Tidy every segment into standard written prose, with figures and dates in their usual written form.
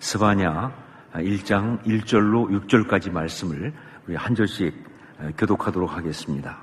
스바냐 1장 1절로 6절까지 말씀을 우리 한 절씩 교독하도록 하겠습니다.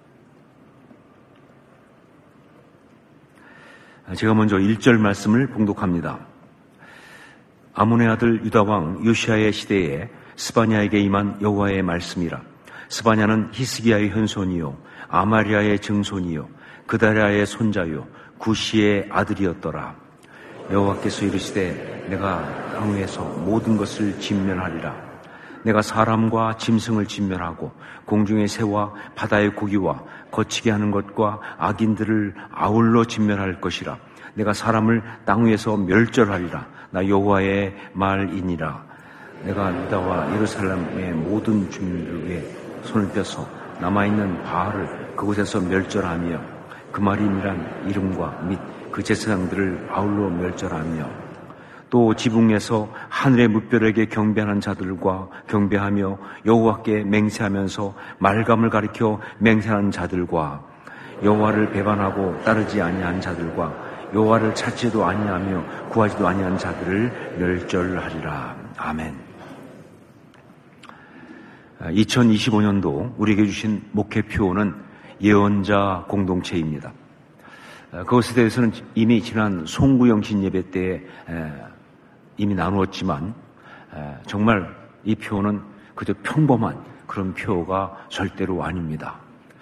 제가 먼저 1절 말씀을 봉독합니다. 아몬의 아들 유다왕 요시야의 시대에 스바냐에게 임한 여호와의 말씀이라. 스바냐는 히스기야의 현손이요 아마리아의 증손이요 그다랴의 손자요 구시의 아들이었더라. 여호와께서 이르시되 내가 땅 위에서 모든 것을 진멸하리라. 내가 사람과 짐승을 진멸하고 공중의 새와 바다의 고기와 거치게 하는 것과 악인들을 아울러 진멸할 것이라. 내가 사람을 땅 위에서 멸절하리라. 나 여호와의 말이니라. 내가 유다와 예루살렘의 모든 주민들 위에 손을 펴서 남아있는 바알을 그곳에서 멸절하며 그 말이니란 이름과 및 그 제사장들을 아울러 멸절하며 또 지붕에서 하늘의 무별에게 경배하는 자들과 경배하며 여호와께 맹세하면서 말감을 가리켜 맹세하는 자들과 여호와를 배반하고 따르지 아니한 자들과 여호와를 찾지도 아니하며 구하지도 아니한 자들을 멸절하리라. 아멘. 2025년도 우리에게 주신 목회표는 예언자 공동체입니다. 그것에 대해서는 이미 지난 송구영신 예배 때 이미 나누었지만 정말 이 표는 그저 평범한 그런 표가 절대로 아닙니다.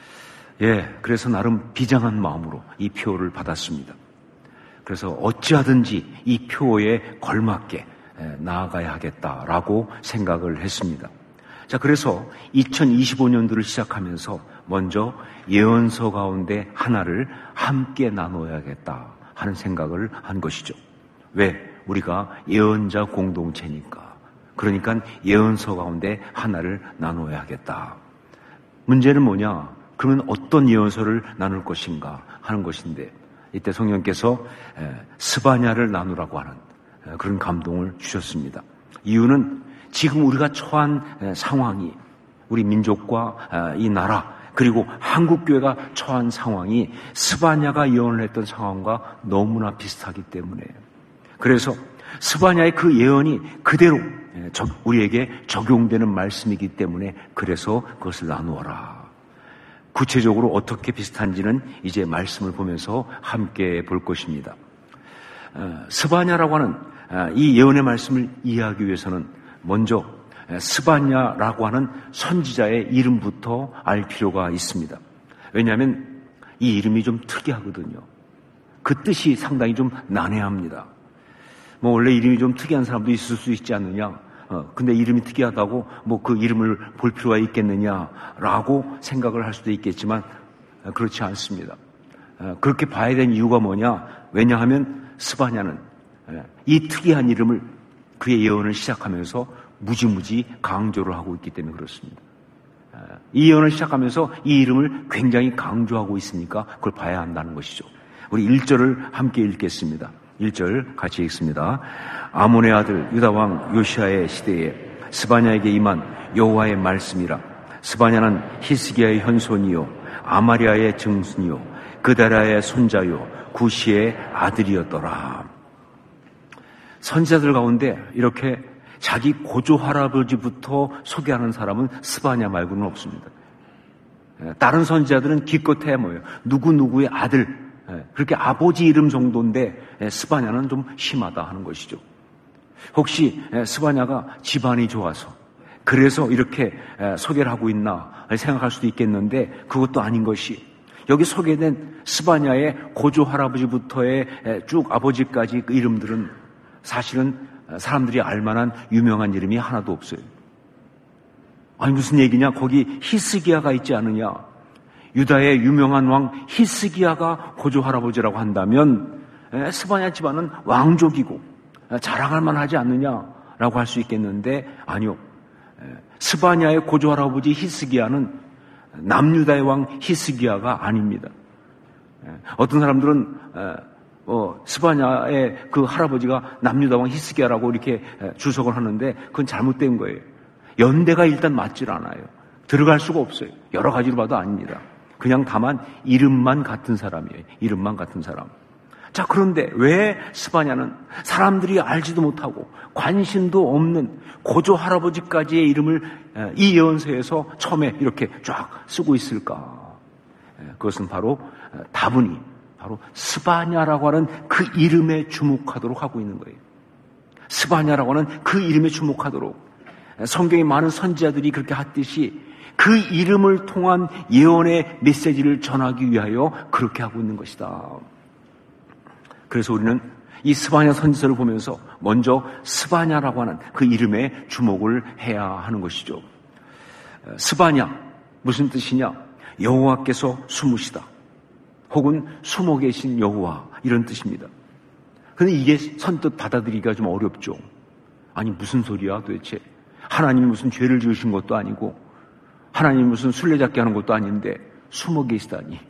그래서 나름 비장한 마음으로 이 표를 받았습니다. 그래서 어찌하든지 이 표에 걸맞게 나아가야 하겠다라고 생각을 했습니다. 자, 그래서 2025년도를 시작하면서 먼저 예언서 가운데 하나를 함께 나눠야겠다 하는 생각을 한 것이죠. 왜? 우리가 예언자 공동체니까. 그러니까 예언서 가운데 하나를 나눠야겠다. 문제는 뭐냐? 그러면 어떤 예언서를 나눌 것인가 하는 것인데 이때 성령께서 스바냐를 나누라고 하는 그런 감동을 주셨습니다. 이유는 지금 우리가 처한 상황이 우리 민족과 이 나라 그리고 한국교회가 처한 상황이 스바냐가 예언을 했던 상황과 너무나 비슷하기 때문에 그래서 스바냐의 그 예언이 그대로 우리에게 적용되는 말씀이기 때문에 그래서 그것을 나누어라. 구체적으로 어떻게 비슷한지는 이제 말씀을 보면서 함께 볼 것입니다. 스바냐라고 하는 이 예언의 말씀을 이해하기 위해서는 먼저 스바냐라고 하는 선지자의 이름부터 알 필요가 있습니다. 왜냐하면 이 이름이 좀 특이하거든요. 그 뜻이 상당히 좀 난해합니다. 원래 이름이 좀 특이한 사람도 있을 수 있지 않느냐. 근데 이름이 특이하다고 그 이름을 볼 필요가 있겠느냐라고 생각을 할 수도 있겠지만 그렇지 않습니다. 그렇게 봐야 되는 이유가 뭐냐? 왜냐하면 스바냐는 이 특이한 이름을 그의 예언을 시작하면서 무지무지 강조를 하고 있기 때문에 그렇습니다. 이 예언을 시작하면서 이 이름을 굉장히 강조하고 있으니까 그걸 봐야 한다는 것이죠. 우리 1절을 함께 읽겠습니다. 1절 같이 읽습니다. 아몬의 아들 유다왕 요시야의 시대에 스바냐에게 임한 여호와의 말씀이라. 스바냐는 히스기야의 현손이요 아마리아의 증손이요 그다랴의 손자요 구시의 아들이었더라. 선지자들 가운데 이렇게 자기 고조 할아버지부터 소개하는 사람은 스바냐 말고는 없습니다. 다른 선지자들은 기껏해야 뭐예요? 누구누구의 아들, 그렇게 아버지 이름 정도인데 스바냐는 좀 심하다 하는 것이죠. 혹시 스바냐가 집안이 좋아서 그래서 이렇게 소개를 하고 있나 생각할 수도 있겠는데 그것도 아닌 것이 여기 소개된 스바냐의 고조 할아버지부터의 쭉 아버지까지 그 이름들은 사실은 사람들이 알만한 유명한 이름이 하나도 없어요. 아니 무슨 얘기냐? 거기 히스기야가 있지 않느냐? 유다의 유명한 왕 히스기야가 고조 할아버지라고 한다면 스바냐 집안은 왕족이고 자랑할 만하지 않느냐라고 할 수 있겠는데 아니요. 스바냐의 고조 할아버지 히스기야는 남유다의 왕 히스기야가 아닙니다. 어떤 사람들은 스바냐의 그 할아버지가 남유다 왕 히스기야라고 이렇게 주석을 하는데 그건 잘못된 거예요. 연대가 일단 맞질 않아요. 들어갈 수가 없어요. 여러 가지로 봐도 아닙니다. 그냥 다만 이름만 같은 사람이에요. 이름만 같은 사람. 자, 그런데 왜 스바냐는 사람들이 알지도 못하고 관심도 없는 고조 할아버지까지의 이름을 이 예언서에서 처음에 이렇게 쫙 쓰고 있을까? 그것은 바로 다분히 바로 스바냐라고 하는 그 이름에 주목하도록 하고 있는 거예요. 스바냐라고 하는 그 이름에 주목하도록 성경의 많은 선지자들이 그렇게 했듯이 그 이름을 통한 예언의 메시지를 전하기 위하여 그렇게 하고 있는 것이다. 그래서 우리는 이 스바냐 선지서를 보면서 먼저 스바냐라고 하는 그 이름에 주목을 해야 하는 것이죠. 스바냐 무슨 뜻이냐? 여호와께서 숨으시다. 혹은 숨어 계신 여호와 이런 뜻입니다. 그런데 이게 선뜻 받아들이기가 좀 어렵죠. 아니 무슨 소리야 도대체. 하나님이 무슨 죄를 지으신 것도 아니고 하나님이 무슨 술래잡기 하는 것도 아닌데 숨어 계시다니.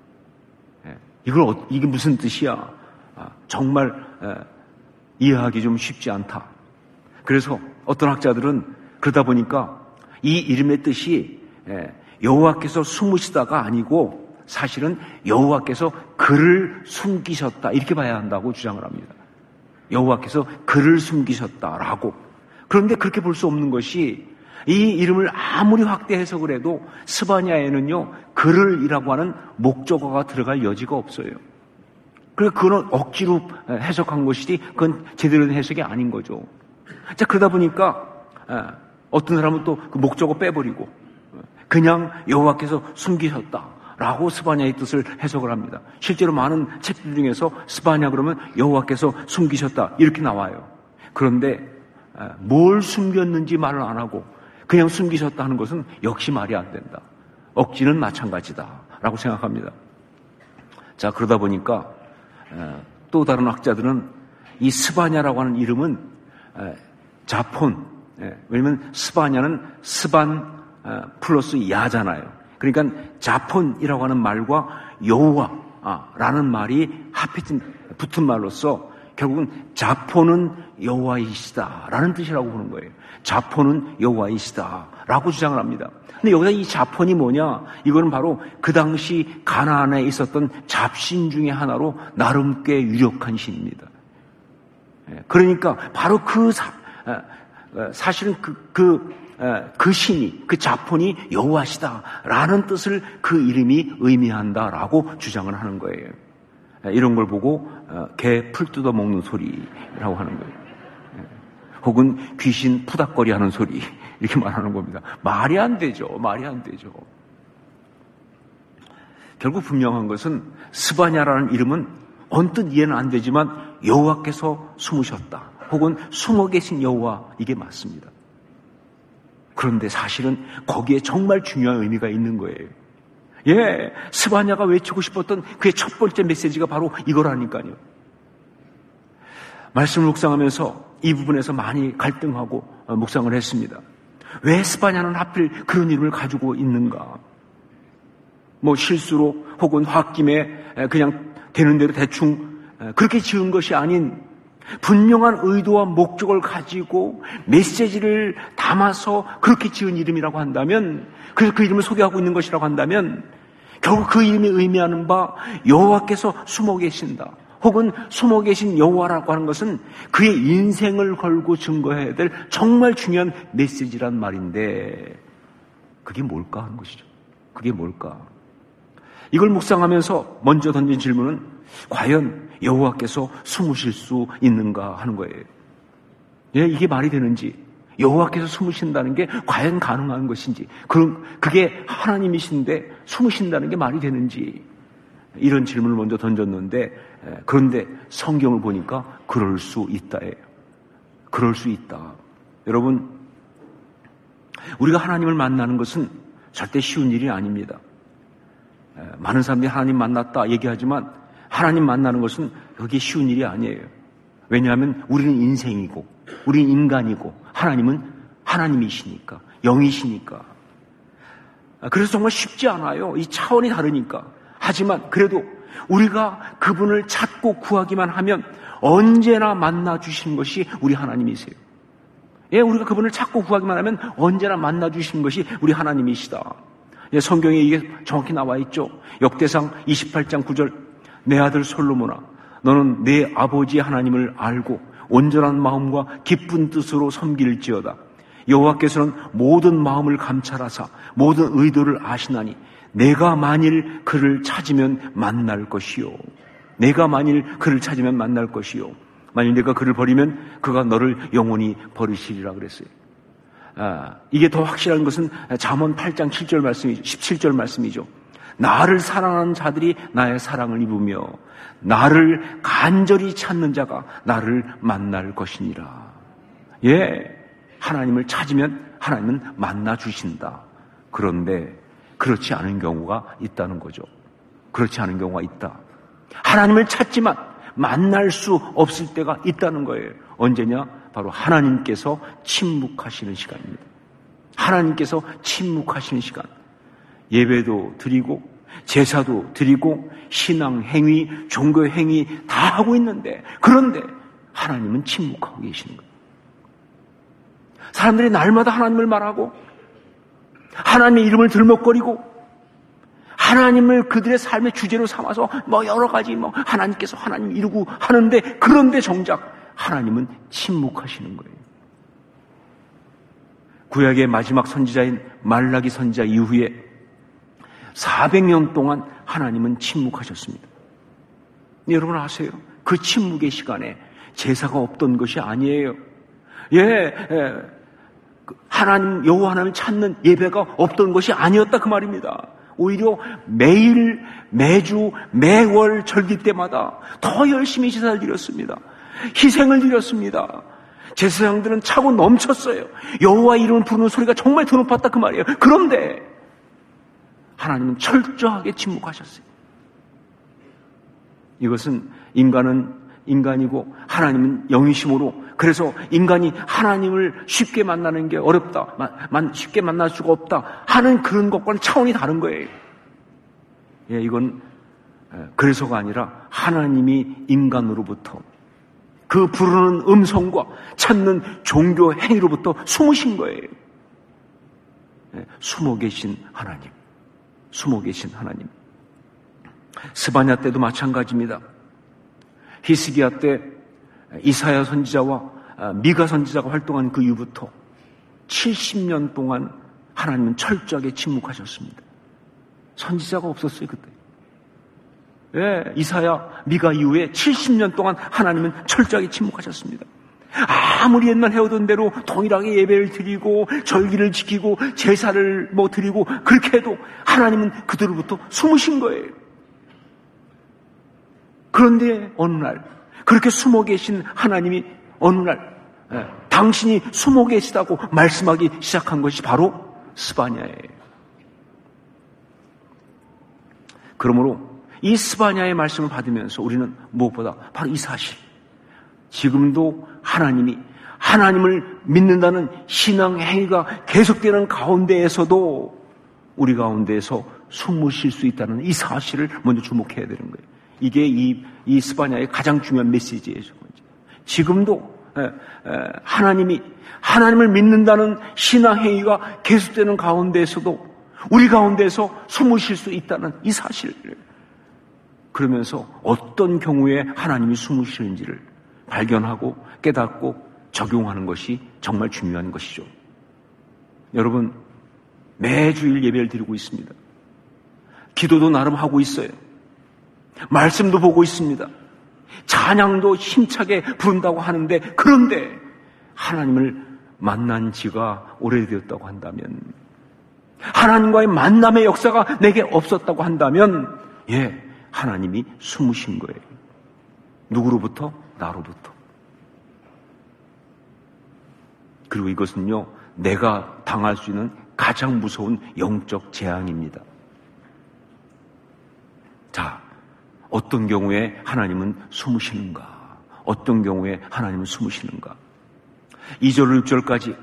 이게 무슨 뜻이야. 정말 이해하기 좀 쉽지 않다. 그래서 어떤 학자들은 그러다 보니까 이 이름의 뜻이 여호와께서 숨으시다가 아니고 사실은 여호와께서 그를 숨기셨다 이렇게 봐야 한다고 주장을 합니다. 여호와께서 그를 숨기셨다라고. 그런데 그렇게 볼 수 없는 것이 이 이름을 아무리 확대 해석을 해도 스바냐에는요 그를이라고 하는 목적어가 들어갈 여지가 없어요. 그러니까 그건 억지로 해석한 것이지 그건 제대로 된 해석이 아닌 거죠. 자, 그러다 보니까 어떤 사람은 또 그 목적어 빼버리고 그냥 여호와께서 숨기셨다라고 스바냐의 뜻을 해석을 합니다. 실제로 많은 책들 중에서 스바냐 그러면 여호와께서 숨기셨다 이렇게 나와요. 그런데 뭘 숨겼는지 말을 안 하고 그냥 숨기셨다 하는 것은 역시 말이 안 된다. 억지는 마찬가지다라고 생각합니다. 자, 그러다 보니까 또 다른 학자들은 이 스바냐라고 하는 이름은 자폰, 왜냐하면 스바냐는 스반 플러스 야잖아요. 그러니까 자폰이라고 하는 말과 여호와라는 말이 합해진 붙은 말로서 결국은 자폰은 여호와이시다라는 뜻이라고 보는 거예요. 자폰은 여호와이시다라고 주장을 합니다. 근데 여기서 이 자폰이 뭐냐? 이거는 바로 그 당시 가나안에 있었던 잡신 중에 하나로 나름 꽤 유력한 신입니다. 그러니까 바로 사실은 그 신이, 그 자폰이 여호와시다라는 뜻을 그 이름이 의미한다라고 주장을 하는 거예요. 이런 걸 보고 개 풀 뜯어 먹는 소리라고 하는 거예요. 혹은 귀신 푸닥거리 하는 소리 이렇게 말하는 겁니다. 말이 안 되죠. 말이 안 되죠. 결국 분명한 것은 스바냐라는 이름은 언뜻 이해는 안 되지만 여호와께서 숨으셨다. 혹은 숨어 계신 여호와 이게 맞습니다. 그런데 사실은 거기에 정말 중요한 의미가 있는 거예요. 예, 스바냐가 외치고 싶었던 그의 첫 번째 메시지가 바로 이거라니까요. 말씀을 묵상하면서 이 부분에서 많이 갈등하고 묵상을 했습니다. 왜 스바냐는 하필 그런 이름을 가지고 있는가? 뭐 실수로 혹은 홧김에 그냥 되는 대로 대충 그렇게 지은 것이 아닌 분명한 의도와 목적을 가지고 메시지를 담아서 그렇게 지은 이름이라고 한다면, 그래서 그 이름을 소개하고 있는 것이라고 한다면 결국 그 이름이 의미하는 바 여호와께서 숨어 계신다. 혹은 숨어 계신 여호와라고 하는 것은 그의 인생을 걸고 증거해야 될 정말 중요한 메시지란 말인데 그게 뭘까 하는 것이죠. 그게 뭘까? 이걸 묵상하면서 먼저 던진 질문은 과연 여호와께서 숨으실 수 있는가 하는 거예요. 예, 이게 말이 되는지, 여호와께서 숨으신다는 게 과연 가능한 것인지, 그게 하나님이신데 숨으신다는 게 말이 되는지, 이런 질문을 먼저 던졌는데, 그런데 성경을 보니까 그럴 수 있다예요. 그럴 수 있다. 여러분, 우리가 하나님을 만나는 것은 절대 쉬운 일이 아닙니다. 많은 사람들이 하나님 만났다 얘기하지만 하나님 만나는 것은 그게 쉬운 일이 아니에요. 왜냐하면 우리는 인생이고 우리는 인간이고 하나님은 하나님이시니까, 영이시니까. 그래서 정말 쉽지 않아요. 이 차원이 다르니까. 하지만 그래도 우리가 그분을 찾고 구하기만 하면 언제나 만나주신 것이 우리 하나님이세요. 예, 우리가 그분을 찾고 구하기만 하면 언제나 만나주신 것이 우리 하나님이시다. 예, 성경에 이게 정확히 나와 있죠. 역대상 28장 9절. 내 아들 솔로몬아, 너는 내 아버지 하나님을 알고 온전한 마음과 기쁜 뜻으로 섬길지어다. 여호와께서는 모든 마음을 감찰하사 모든 의도를 아시나니 내가 만일 그를 찾으면 만날 것이요. 내가 만일 그를 찾으면 만날 것이요. 만일 내가 그를 버리면 그가 너를 영원히 버리시리라 그랬어요. 이게 더 확실한 것은 잠언 8장 7절 말씀이죠. 17절 말씀이죠. 나를 사랑하는 자들이 나의 사랑을 입으며 나를 간절히 찾는 자가 나를 만날 것이니라. 예, 하나님을 찾으면 하나님은 만나 주신다. 그런데 그렇지 않은 경우가 있다는 거죠. 그렇지 않은 경우가 있다. 하나님을 찾지만 만날 수 없을 때가 있다는 거예요. 언제냐? 바로 하나님께서 침묵하시는 시간입니다. 하나님께서 침묵하시는 시간. 예배도 드리고 제사도 드리고 신앙 행위, 종교 행위 다 하고 있는데, 그런데 하나님은 침묵하고 계시는 거예요. 사람들이 날마다 하나님을 말하고 하나님의 이름을 들먹거리고 하나님을 그들의 삶의 주제로 삼아서 여러 가지 하나님께서 하나님 이루고 하는데, 그런데 정작 하나님은 침묵하시는 거예요. 구약의 마지막 선지자인 말라기 선지자 이후에 400년 동안 하나님은 침묵하셨습니다. 여러분 아세요? 그 침묵의 시간에 제사가 없던 것이 아니에요. 하나님, 여호와 하나님을 찾는 예배가 없던 것이 아니었다 그 말입니다. 오히려 매일, 매주, 매월 절기 때마다 더 열심히 제사를 드렸습니다. 희생을 드렸습니다. 제사장들은 차고 넘쳤어요. 여호와 이름을 부르는 소리가 정말 더 높았다 그 말이에요. 그런데 하나님은 철저하게 침묵하셨어요. 이것은 인간은 인간이고 하나님은 영이심으로, 그래서 인간이 하나님을 쉽게 만나는 게 어렵다, 쉽게 만날 수가 없다 하는 그런 것과는 차원이 다른 거예요. 이건 그래서가 아니라 하나님이 인간으로부터 그 부르는 음성과 찾는 종교 행위로부터 숨으신 거예요. 숨어 계신 하나님, 숨어 계신 하나님. 스바냐 때도 마찬가지입니다. 히스기야 때 이사야 선지자와 미가 선지자가 활동한 그 이후부터 70년 동안 하나님은 철저하게 침묵하셨습니다. 선지자가 없었어요, 그때. 이사야, 미가 이후에 70년 동안 하나님은 철저하게 침묵하셨습니다. 아무리 옛날 해오던 대로 동일하게 예배를 드리고 절기를 지키고 제사를 드리고 그렇게 해도 하나님은 그들로부터 숨으신 거예요. 그런데 어느 날, 그렇게 숨어 계신 하나님이 어느 날 당신이 숨어 계시다고 말씀하기 시작한 것이 바로 스바냐예요. 그러므로 이 스바냐의 말씀을 받으면서 우리는 무엇보다 바로 이 사실, 지금도 하나님이, 하나님을 믿는다는 신앙 행위가 계속되는 가운데에서도 우리 가운데에서 숨으실 수 있다는 이 사실을 먼저 주목해야 되는 거예요. 이게 이 스바냐의 가장 중요한 메시지예요. 지금도 하나님이, 하나님을 믿는다는 신앙 행위가 계속되는 가운데에서도 우리 가운데서 숨으실 수 있다는 이 사실을, 그러면서 어떤 경우에 하나님이 숨으시는지를 발견하고 깨닫고 적용하는 것이 정말 중요한 것이죠. 여러분, 매주일 예배를 드리고 있습니다. 기도도 나름 하고 있어요. 말씀도 보고 있습니다. 찬양도 힘차게 부른다고 하는데, 그런데 하나님을 만난 지가 오래되었다고 한다면, 하나님과의 만남의 역사가 내게 없었다고 한다면, 하나님이 숨으신 거예요. 누구로부터? 나로부터. 그리고 이것은요, 내가 당할 수 있는 가장 무서운 영적 재앙입니다. 자, 어떤 경우에 하나님은 숨으시는가? 어떤 경우에 하나님은 숨으시는가? 2절, 6절까지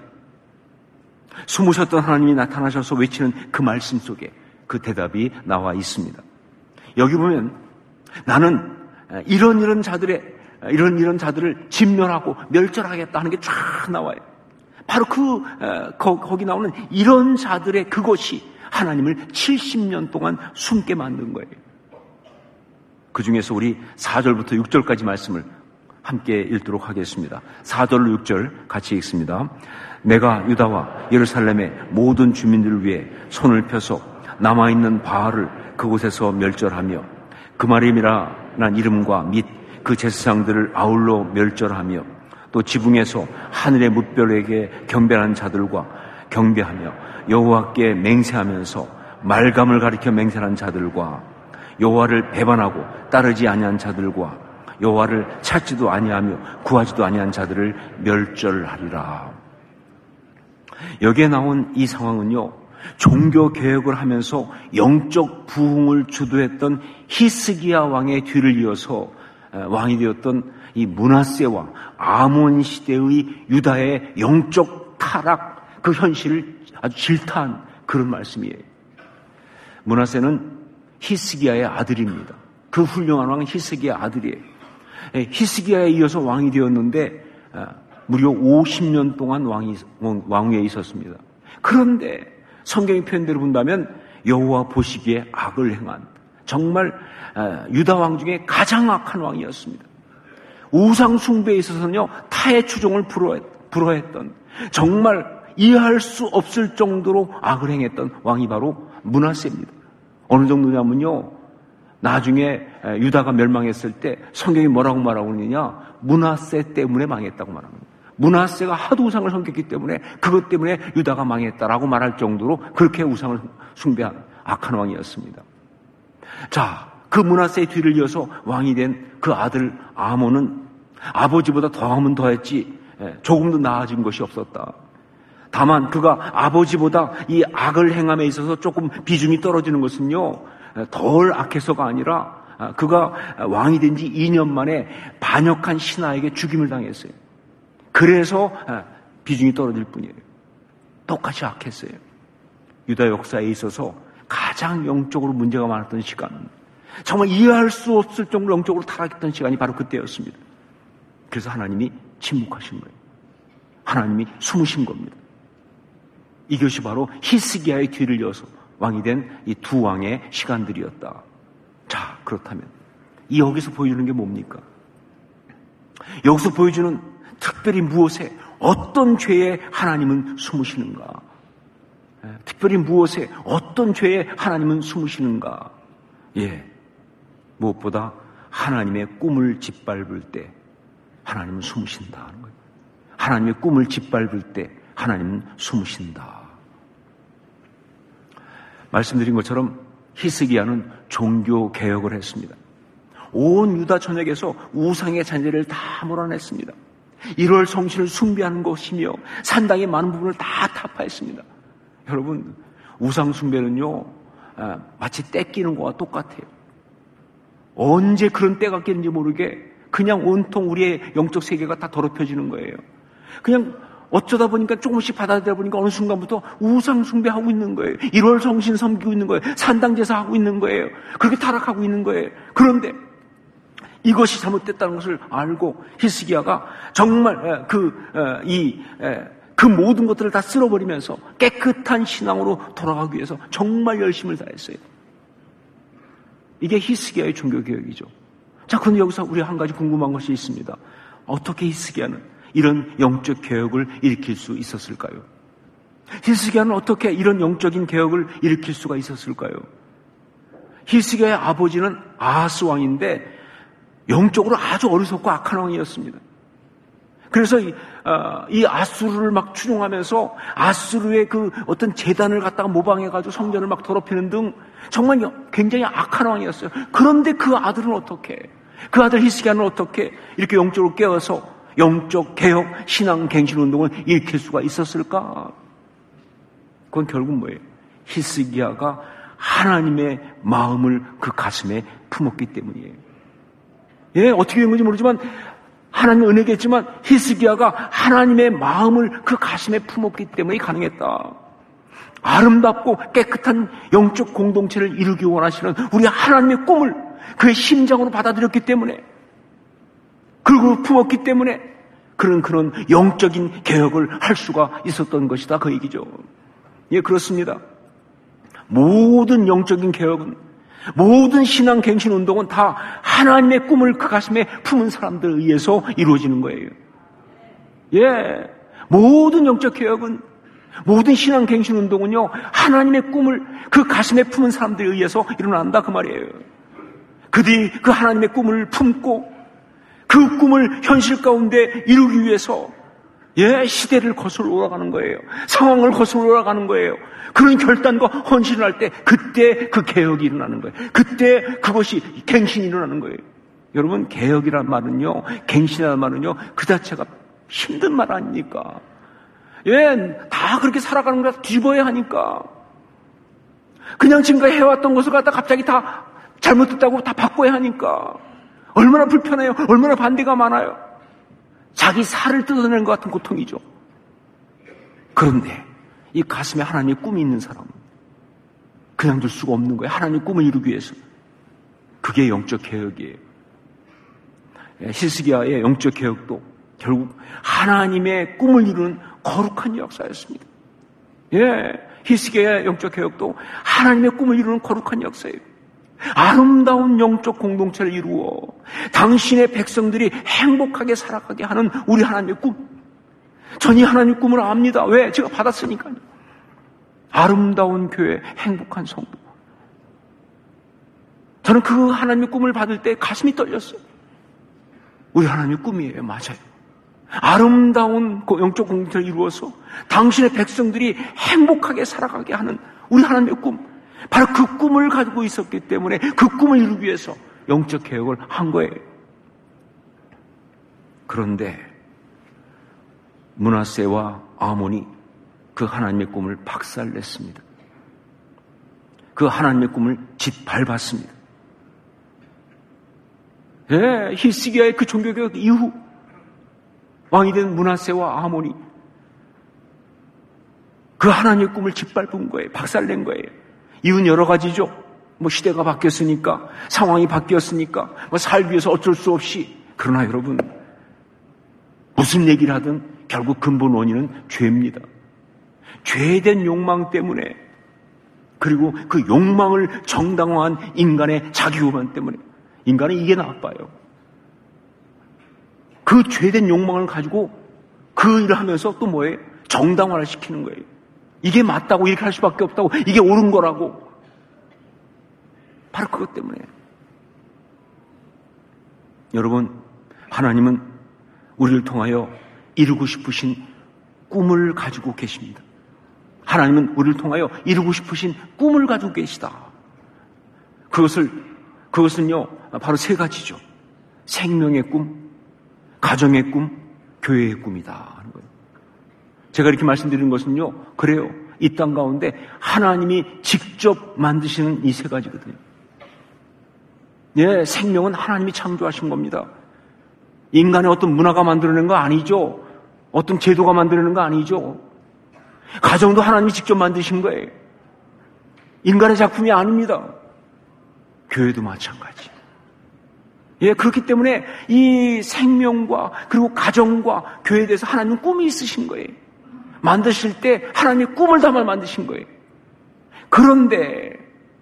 숨으셨던 하나님이 나타나셔서 외치는 그 말씀 속에 그 대답이 나와 있습니다. 여기 보면 나는 이런 자들을 진멸하고 멸절하겠다 하는 게 쫙 나와요. 바로 거기 나오는 이런 자들의 그것이 하나님을 70년 동안 숨게 만든 거예요. 그 중에서 우리 4절부터 6절까지 말씀을 함께 읽도록 하겠습니다. 4절로 6절 같이 읽습니다. 내가 유다와 예루살렘의 모든 주민들을 위해 손을 펴서 남아있는 바알을 그곳에서 멸절하며 그마림이라는 이름과 및 그 제사장들을 아울러 멸절하며 또 지붕에서 하늘의 뭇별에게 경배하는 자들과 경배하며 여호와께 맹세하면서 말감을 가리켜 맹세하는 자들과 여호와를 배반하고 따르지 아니한 자들과 여호와를 찾지도 아니하며 구하지도 아니한 자들을 멸절하리라. 여기에 나온 이 상황은요, 종교 개혁을 하면서 영적 부흥을 주도했던 히스기야 왕의 뒤를 이어서 왕이 되었던 이 므낫세 아몬 시대의 유다의 영적 타락, 그 현실을 아주 질타한 그런 말씀이에요. 므낫세는 히스기야의 아들입니다. 그 훌륭한 왕은 히스기야 아들이에요. 히스기야에 이어서 왕이 되었는데 무려 50년 동안 왕위에 있었습니다. 그런데 성경의 표현대로 본다면 여호와 보시기에 악을 행한 정말 유다 왕 중에 가장 악한 왕이었습니다. 우상 숭배에 있어서는요, 타의 추종을 불허했던, 정말 이해할 수 없을 정도로 악을 행했던 왕이 바로 므낫세입니다. 어느 정도냐면요, 나중에 유다가 멸망했을 때 성경이 뭐라고 말하고 있느냐, 므낫세 때문에 망했다고 말합니다. 므낫세가 하도 우상을 섬겼기 때문에 그것 때문에 유다가 망했다라고 말할 정도로 그렇게 우상을 숭배한 악한 왕이었습니다. 자, 그 므낫세의 뒤를 이어서 왕이 된 그 아들 아몬은 아버지보다 더하면 더했지 조금도 나아진 것이 없었다. 다만 그가 아버지보다 이 악을 행함에 있어서 조금 비중이 떨어지는 것은요, 덜 악해서가 아니라 그가 왕이 된 지 2년 만에 반역한 신하에게 죽임을 당했어요. 그래서 비중이 떨어질 뿐이에요. 똑같이 악했어요. 유다 역사에 있어서 가장 영적으로 문제가 많았던 시간, 정말 이해할 수 없을 정도로 영적으로 타락했던 시간이 바로 그때였습니다. 그래서 하나님이 침묵하신 거예요. 하나님이 숨으신 겁니다. 이것이 바로 히스기야의 뒤를 이어서 왕이 된 이 두 왕의 시간들이었다. 자, 그렇다면 여기서 보여주는 게 뭡니까? 여기서 보여주는 특별히 무엇에, 어떤 죄에 하나님은 숨으시는가? 특별히 무엇에, 어떤 죄에 하나님은 숨으시는가? 무엇보다 하나님의 꿈을 짓밟을 때 하나님은 숨으신다는 거예요. 하나님의 꿈을 짓밟을 때 하나님은 숨으신다. 말씀드린 것처럼 히스기야는 종교 개혁을 했습니다. 온 유다 전역에서 우상의 잔재를 다 몰아냈습니다. 1월 성신을 숭배하는 것이며 산당의 많은 부분을 다 타파했습니다. 여러분, 우상 숭배는요, 마치 때 끼는 것과 똑같아요. 언제 그런 때가 끼는지 모르게 그냥 온통 우리의 영적 세계가 다 더럽혀지는 거예요. 그냥 어쩌다 보니까 조금씩 받아들여 보니까 어느 순간부터 우상 숭배하고 있는 거예요. 1월 성신 섬기고 있는 거예요. 산당 제사하고 있는 거예요. 그렇게 타락하고 있는 거예요. 그런데 이것이 잘못됐다는 것을 알고 히스기야가 정말 그 모든 것들을 다 쓸어버리면서 깨끗한 신앙으로 돌아가기 위해서 정말 열심을 다했어요. 이게 히스기야의 종교개혁이죠. 자, 그런데 여기서 우리 한 가지 궁금한 것이 있습니다. 어떻게 히스기야는 이런 영적 개혁을 일으킬 수 있었을까요? 히스기야는 어떻게 이런 영적인 개혁을 일으킬 수가 있었을까요? 히스기야의 아버지는 아하스 왕인데 영적으로 아주 어리석고 악한 왕이었습니다. 그래서 이 아수르를 막 추종하면서 아수르의 그 어떤 제단을 갖다가 모방해가지고 성전을 막 더럽히는 등 정말 굉장히 악한 왕이었어요. 그런데 그 아들은 어떻게, 그 아들 히스기야는 어떻게 이렇게 영적으로 깨어서 영적 개혁, 신앙 갱신 운동을 일으킬 수가 있었을까? 그건 결국 뭐예요? 히스기야가 하나님의 마음을 그 가슴에 품었기 때문이에요. 어떻게 된 건지 모르지만 하나님의 은혜겠지만 히스기야가 하나님의 마음을 그 가슴에 품었기 때문에 가능했다. 아름답고 깨끗한 영적 공동체를 이루기 원하시는 우리 하나님의 꿈을 그의 심장으로 받아들였기 때문에, 그리고 품었기 때문에 그런 영적인 개혁을 할 수가 있었던 것이다, 그 얘기죠. 그렇습니다. 모든 영적인 개혁은 모든 신앙 갱신 운동은 다 하나님의 꿈을 그 가슴에 품은 사람들에 의해서 이루어지는 거예요. 예, 모든 영적 개혁은, 모든 신앙 갱신 운동은요, 하나님의 꿈을 그 가슴에 품은 사람들에 의해서 일어난다 그 말이에요. 그들이 그 하나님의 꿈을 품고 그 꿈을 현실 가운데 이루기 위해서 시대를 거슬러 올라가는 거예요. 상황을 거슬러 올라가는 거예요. 그런 결단과 헌신을 할 때 그때 그 개혁이 일어나는 거예요. 그때 그것이 갱신이 일어나는 거예요. 여러분, 개혁이란 말은요, 갱신이라는 말은요, 그 자체가 힘든 말 아닙니까? 다 그렇게 살아가는 걸 뒤집어야 하니까. 그냥 지금까지 해왔던 것을 갖다 갑자기 다 잘못됐다고 다 바꿔야 하니까. 얼마나 불편해요. 얼마나 반대가 많아요. 자기 살을 뜯어내는 것 같은 고통이죠. 그런데 이 가슴에 하나님의 꿈이 있는 사람은 그냥 둘 수가 없는 거예요. 하나님의 꿈을 이루기 위해서. 그게 영적 개혁이에요. 히스기야의 영적 개혁도 결국 하나님의 꿈을 이루는 거룩한 역사였습니다. 히스기야의 영적 개혁도 하나님의 꿈을 이루는 거룩한 역사예요. 아름다운 영적 공동체를 이루어 당신의 백성들이 행복하게 살아가게 하는 우리 하나님의 꿈. 전 이 하나님의 꿈을 압니다. 왜? 제가 받았으니까요. 아름다운 교회, 행복한 성도. 저는 그 하나님의 꿈을 받을 때 가슴이 떨렸어요. 우리 하나님의 꿈이에요. 맞아요. 아름다운 영적 공동체를 이루어서 당신의 백성들이 행복하게 살아가게 하는 우리 하나님의 꿈. 바로 그 꿈을 가지고 있었기 때문에 그 꿈을 이루기 위해서 영적 개혁을 한 거예요. 그런데 므낫세와 아몬이 그 하나님의 꿈을 박살냈습니다. 그 하나님의 꿈을 짓밟았습니다. 히스기야의 그 종교개혁 이후 왕이 된 므낫세와 아몬이 그 하나님의 꿈을 짓밟은 거예요. 박살낸 거예요. 이유는 여러 가지죠. 시대가 바뀌었으니까, 상황이 바뀌었으니까, 살기 위해서 어쩔 수 없이. 그러나 여러분, 무슨 얘기를 하든 결국 근본 원인은 죄입니다. 죄된 욕망 때문에, 그리고 그 욕망을 정당화한 인간의 자기오만 때문에, 인간은 이게 나빠요. 그 죄된 욕망을 가지고 그 일을 하면서 또 뭐예요? 정당화를 시키는 거예요. 이게 맞다고 이렇게 할 수밖에 없다고, 이게 옳은 거라고. 바로 그것 때문에. 여러분, 하나님은 우리를 통하여 이루고 싶으신 꿈을 가지고 계십니다. 하나님은 우리를 통하여 이루고 싶으신 꿈을 가지고 계시다. 그것은요, 바로 세 가지죠. 생명의 꿈, 가정의 꿈, 교회의 꿈이다 하는 거예요. 제가 이렇게 말씀드리는 것은요, 그래요. 이 땅 가운데 하나님이 직접 만드시는 이 세 가지거든요. 생명은 하나님이 창조하신 겁니다. 인간의 어떤 문화가 만들어낸 거 아니죠. 어떤 제도가 만들어낸 거 아니죠. 가정도 하나님이 직접 만드신 거예요. 인간의 작품이 아닙니다. 교회도 마찬가지. 그렇기 때문에 이 생명과 그리고 가정과 교회에 대해서 하나님은 꿈이 있으신 거예요. 만드실 때 하나님의 꿈을 담아 만드신 거예요. 그런데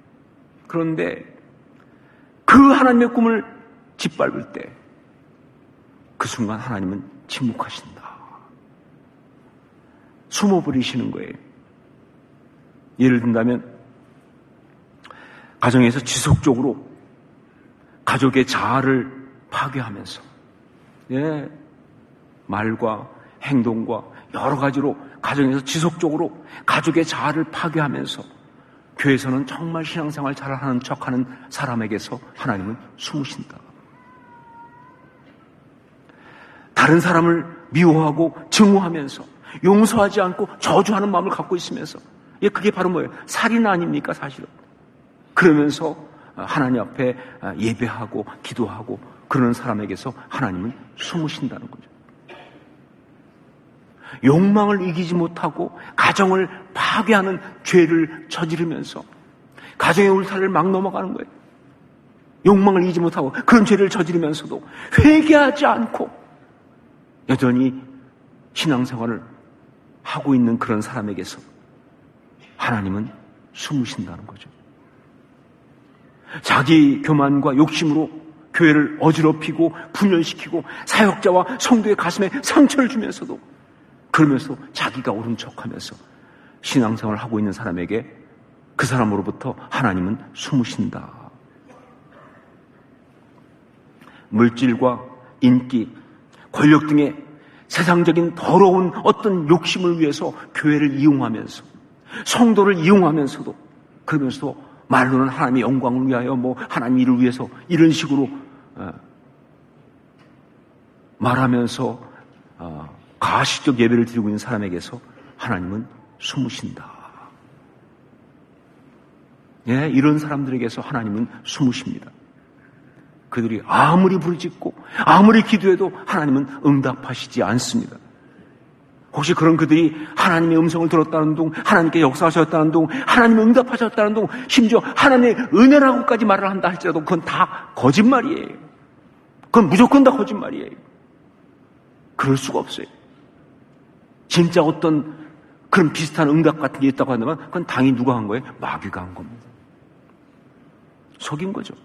그 하나님의 꿈을 짓밟을 때 그 순간 하나님은 침묵하신다. 숨어버리시는 거예요. 예를 든다면 가정에서 지속적으로 가족의 자아를 파괴하면서 말과 행동과 여러 가지로 가정에서 지속적으로 가족의 자아를 파괴하면서 교회에서는 정말 신앙생활 잘하는 척하는 사람에게서 하나님은 숨으신다. 다른 사람을 미워하고 증오하면서 용서하지 않고 저주하는 마음을 갖고 있으면서 그게 바로 뭐예요? 살인 아닙니까 사실은. 그러면서 하나님 앞에 예배하고 기도하고 그러는 사람에게서 하나님은 숨으신다는 거죠. 욕망을 이기지 못하고 가정을 파괴하는 죄를 저지르면서 가정의 울타리를 막 넘어가는 거예요. 욕망을 이기지 못하고 그런 죄를 저지르면서도 회개하지 않고 여전히 신앙생활을 하고 있는 그런 사람에게서 하나님은 숨으신다는 거죠. 자기 교만과 욕심으로 교회를 어지럽히고 분열시키고 사역자와 성도의 가슴에 상처를 주면서도, 그러면서 자기가 옳은 척하면서 신앙생활을 하고 있는 사람에게 그 사람으로부터 하나님은 숨으신다. 물질과 인기, 권력 등의 세상적인 더러운 어떤 욕심을 위해서 교회를 이용하면서, 성도를 이용하면서도, 그러면서도 말로는 하나님의 영광을 위하여 하나님 일을 위해서 이런 식으로 말하면서 가시적 예배를 드리고 있는 사람에게서 하나님은 숨으신다. 예, 이런 사람들에게서 하나님은 숨으십니다. 그들이 아무리 부르짖고 아무리 기도해도 하나님은 응답하시지 않습니다. 혹시 그런 그들이 하나님의 음성을 들었다는 둥, 하나님께 역사하셨다는 둥, 하나님이 응답하셨다는 둥, 심지어 하나님의 은혜라고까지 말을 한다 할지라도 그건 다 거짓말이에요. 그건 무조건 다 거짓말이에요. 그럴 수가 없어요. 진짜 어떤 그런 비슷한 응답 같은 게 있다고 한다면 그건 당연히 누가 한 거예요? 마귀가 한 겁니다. 속인 거죠.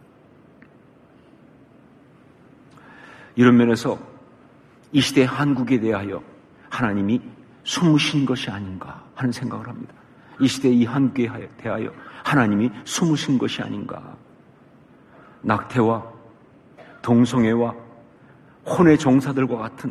이런 면에서 이 시대 한국에 대하여 하나님이 숨으신 것이 아닌가 하는 생각을 합니다. 이 시대의 이 한국에 대하여 하나님이 숨으신 것이 아닌가. 낙태와 동성애와 혼의 종사들과 같은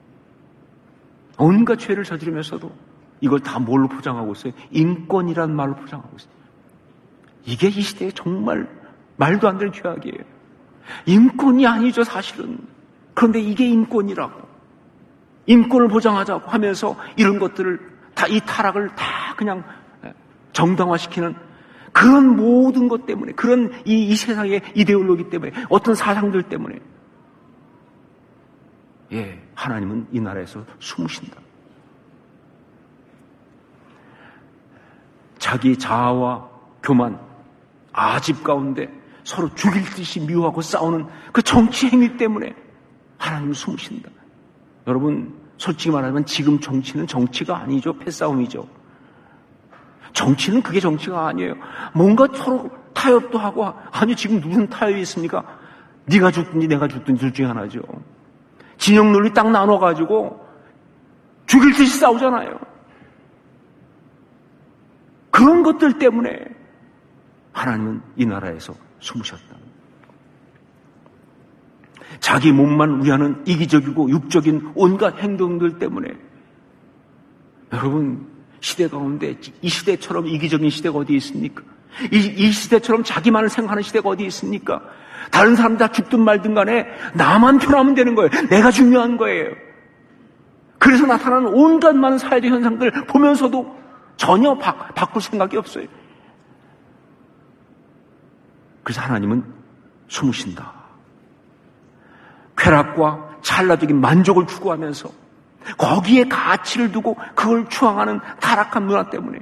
온갖 죄를 저지르면서도 이걸 다 뭘로 포장하고 있어요? 인권이란 말로 포장하고 있어요. 이게 이 시대에 정말 말도 안 되는 죄악이에요. 인권이 아니죠, 사실은. 그런데 이게 인권이라고. 인권을 보장하자고 하면서 이런 것들을 다, 이 타락을 다 그냥 정당화시키는 그런 모든 것 때문에, 그런 이 세상의 이데올로기 때문에, 어떤 사상들 때문에, 예, 하나님은 이 나라에서 숨으신다. 자기 자아와 교만, 아집 가운데 서로 죽일 듯이 미워하고 싸우는 그 정치 행위 때문에 하나님은 숨으신다. 여러분, 솔직히 말하면 지금 정치는 정치가 아니죠. 패싸움이죠. 정치는 그게 정치가 아니에요. 뭔가 서로 타협도 하고, 아니 지금 무슨 타협이 있습니까? 네가 죽든지 내가 죽든지 둘 중에 하나죠. 진영 논리 딱 나눠가지고 죽일 듯이 싸우잖아요. 그런 것들 때문에 하나님은 이 나라에서 숨으셨다. 자기 몸만 위하는 이기적이고 육적인 온갖 행동들 때문에, 여러분, 시대 가운데 이 시대처럼 이기적인 시대가 어디 있습니까? 이 시대처럼 자기만을 생각하는 시대가 어디 있습니까? 다른 사람 다 죽든 말든 간에 나만 편하면 되는 거예요. 내가 중요한 거예요. 그래서 나타나는 온갖 많은 사회적 현상들 보면서도 전혀 바꿀 생각이 없어요. 그래서 하나님은 숨으신다. 쾌락과 찰나적인 만족을 추구하면서 거기에 가치를 두고 그걸 추앙하는 타락한 문화 때문에,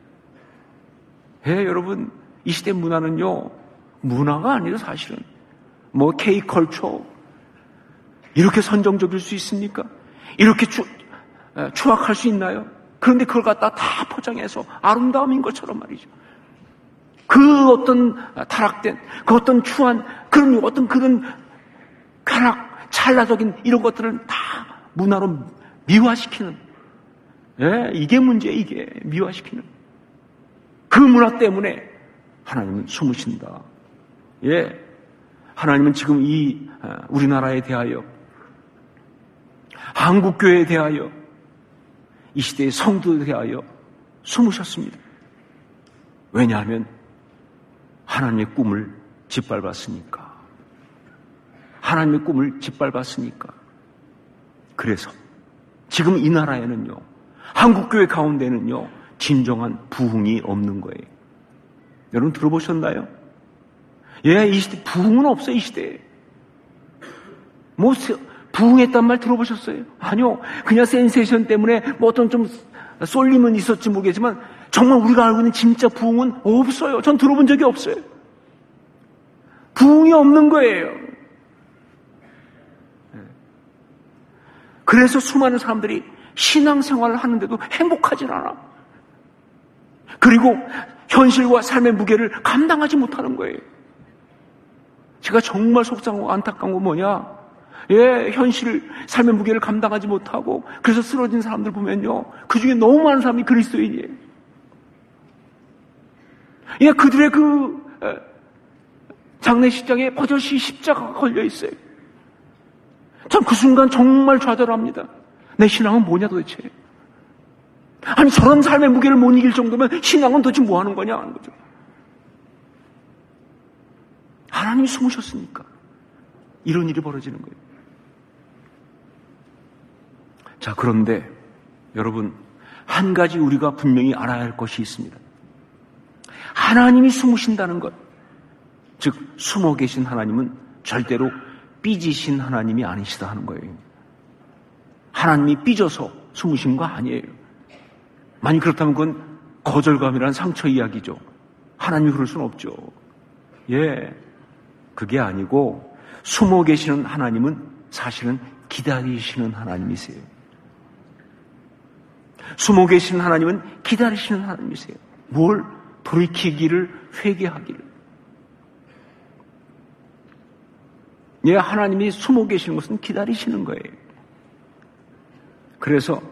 예, 여러분, 이 시대 문화는요, 문화가 아니에요, 사실은. K컬처 이렇게 선정적일 수 있습니까? 이렇게 추악할 수 있나요? 그런데 그걸 갖다 다 포장해서 아름다움인 것처럼 말이죠. 그 어떤 타락된, 그 어떤 추한, 그런 어떤 그런 쾌락, 찰나적인 이런 것들을 다 문화로 미화시키는, 예, 이게 문제예요. 이게 미화시키는 그 문화 때문에 하나님은 숨으신다. 예, 하나님은 지금 이 우리나라에 대하여, 한국교회에 대하여, 이 시대의 성도에 대하여 숨으셨습니다. 왜냐하면 하나님의 꿈을 짓밟았으니까. 하나님의 꿈을 짓밟았으니까. 그래서 지금 이 나라에는요, 한국교회 가운데는요, 진정한 부흥이 없는 거예요. 여러분 들어보셨나요? 예, 이 시대 부흥은 없어요. 이 시대에 부흥했단 말 들어보셨어요? 아니요, 그냥 센세이션 때문에 어떤 좀 쏠림은 있었지 모르겠지만 정말 우리가 알고 있는 진짜 부흥은 없어요. 전 들어본 적이 없어요. 부흥이 없는 거예요. 그래서 수많은 사람들이 신앙생활을 하는데도 행복하진 않아. 그리고 현실과 삶의 무게를 감당하지 못하는 거예요. 제가 정말 속상하고 안타까운 건 뭐냐? 현실, 삶의 무게를 감당하지 못하고 그래서 쓰러진 사람들 보면요, 그 중에 너무 많은 사람이 그리스도인이에요. 그들의 장례식장에 버젓이 십자가가 걸려 있어요. 참 그 순간 정말 좌절합니다. 내 신앙은 뭐냐 도대체? 아니, 저런 삶의 무게를 못 이길 정도면 신앙은 도대체 뭐 하는 거냐 하는 거죠. 하나님이 숨으셨으니까 이런 일이 벌어지는 거예요. 자, 그런데 여러분, 한 가지 우리가 분명히 알아야 할 것이 있습니다. 하나님이 숨으신다는 것, 즉 숨어 계신 하나님은 절대로 삐지신 하나님이 아니시다 하는 거예요. 하나님이 삐져서 숨으신 거 아니에요. 만약 그렇다면 그건 거절감이라는 상처 이야기죠. 하나님이 그럴 수는 없죠. 그게 아니고 숨어 계시는 하나님은 사실은 기다리시는 하나님이세요. 숨어 계시는 하나님은 기다리시는 하나님이세요. 뭘? 돌이키기를, 회개하기를. 하나님이 숨어 계시는 것은 기다리시는 거예요. 그래서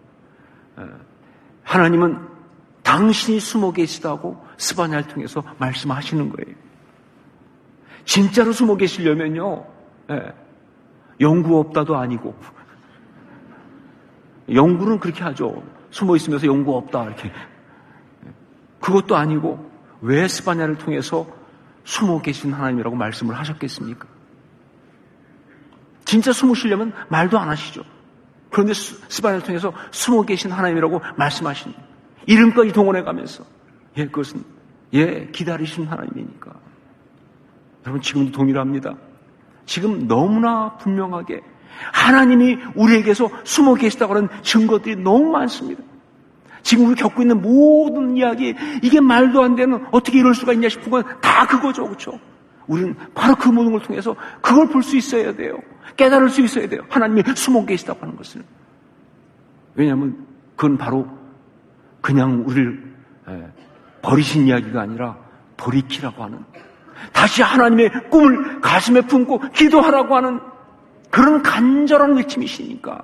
하나님은 당신이 숨어 계시다고 스바냐를 통해서 말씀하시는 거예요. 진짜로 숨어 계시려면요, 영구 없다도 아니고, 영구는 그렇게 하죠. 숨어 있으면서 영구 없다 이렇게. 그것도 아니고 왜 스바냐를 통해서 숨어 계신 하나님이라고 말씀을 하셨겠습니까? 진짜 숨으시려면 말도 안 하시죠. 그런데 스바냐를 통해서 숨어 계신 하나님이라고 말씀하신 이름까지 동원해 가면서 그것은 기다리신 하나님이니까. 여러분, 지금도 동일합니다. 지금 너무나 분명하게 하나님이 우리에게서 숨어 계시다고 하는 증거들이 너무 많습니다. 지금 우리 겪고 있는 모든 이야기, 이게 말도 안 되는, 어떻게 이럴 수가 있냐 싶은 건 다 그거죠. 그렇죠? 우리는 바로 그 모든 걸 통해서 그걸 볼 수 있어야 돼요. 깨달을 수 있어야 돼요. 하나님이 숨어 계시다고 하는 것을. 왜냐하면 그건 바로 그냥 우리를 버리신 이야기가 아니라 돌이키라고 하는, 다시 하나님의 꿈을 가슴에 품고 기도하라고 하는 그런 간절한 외침이시니까.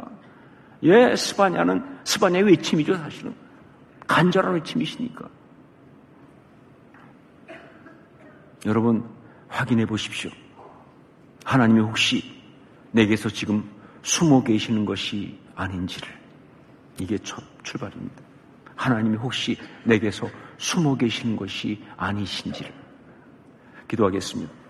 스바냐의 외침이죠. 사실은 간절한 외침이시니까. 여러분, 확인해 보십시오. 하나님이 혹시 내게서 지금 숨어 계시는 것이 아닌지를. 이게 첫 출발입니다. 하나님이 혹시 내게서 숨어 계시는 것이 아니신지를. 기도하겠습니다.